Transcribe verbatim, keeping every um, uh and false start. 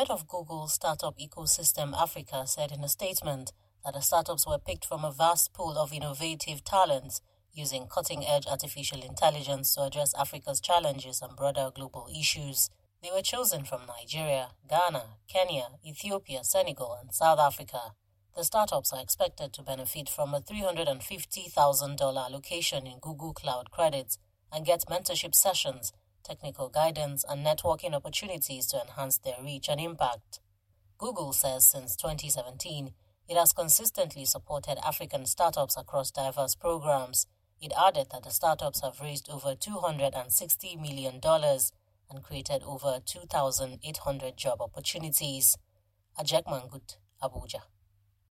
head of Google's Startup Ecosystem Africa said in a statement that the startups were picked from a vast pool of innovative talents using cutting-edge artificial intelligence to address Africa's challenges and broader global issues. They were chosen from Nigeria, Ghana, Kenya, Ethiopia, Senegal, and South Africa. The startups are expected to benefit from a three hundred fifty thousand dollars allocation in Google Cloud credits and get mentorship sessions, technical guidance, and networking opportunities to enhance their reach and impact. Google says since twenty seventeen, it has consistently supported African startups across diverse programs. It added that the startups have raised over two hundred sixty million dollars and created over two thousand eight hundred job opportunities. Ajek Mangut, Abuja.